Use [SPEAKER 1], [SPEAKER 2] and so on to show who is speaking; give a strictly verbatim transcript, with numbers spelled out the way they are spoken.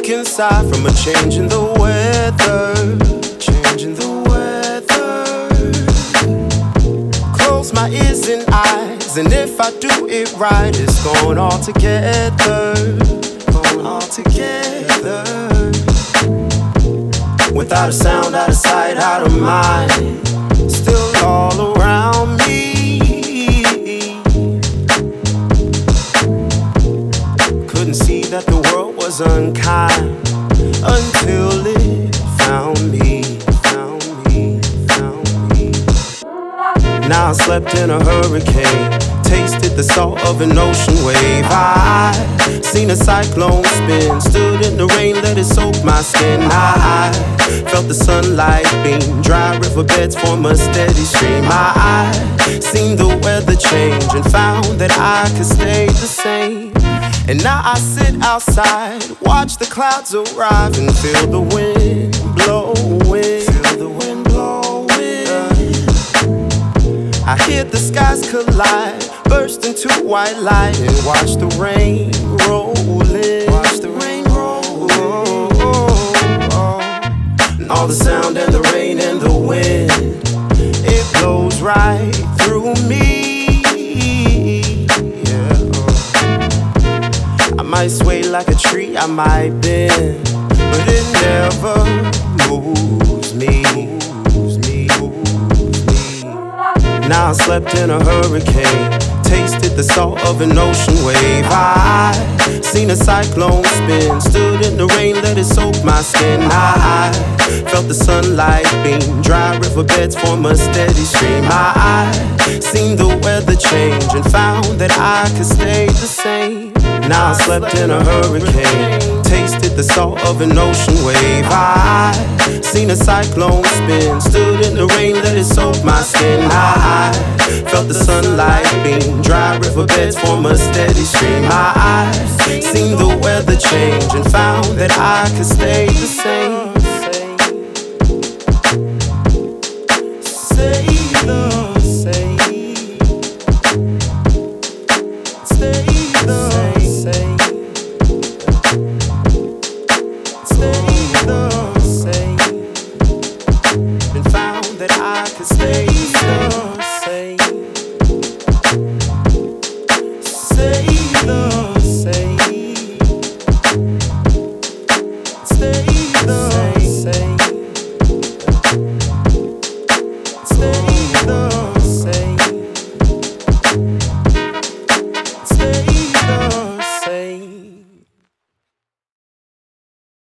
[SPEAKER 1] sick inside from a change in the weather. Change in the weather. Close my ears and eyes, and if I do it right, it's going all together. Going all together. Without a sound, out of sight, out of mind, still all around me. Couldn't see that the world was unkind until it found me, found me, found me. Now I slept in a hurricane, tasted the salt of an ocean wave. I seen a cyclone spin, stood in the rain, let it soak my skin. I felt the sunlight beam, dry riverbeds form a steady stream. I seen the weather change and found that I could stay the same. And now I sit outside, watch the clouds arrive, and feel the wind blowing. Feel the wind blowing. I hear the skies collide, burst into white light, and watch the rain rolling. Watch the rain roll. Oh, oh, oh. And all the sound and the rain and the wind, it blows right through me. I might sway like a tree, I might bend, but it never moves me. Moves me, moves me. Now I slept in a hurricane, tasted the salt of an ocean wave. I seen a cyclone spin, stood in the rain, let it soak my skin. I felt the sunlight beam, dry riverbeds form a steady stream. I seen the weather change and found that I could stay the same. Now I slept in a hurricane, tasted the salt of an ocean wave. I seen a cyclone spin, stood in the rain, let it soak my skin. I felt the sunlight beam, dry riverbeds form a steady stream. I seen the weather change and found that I could stay the same.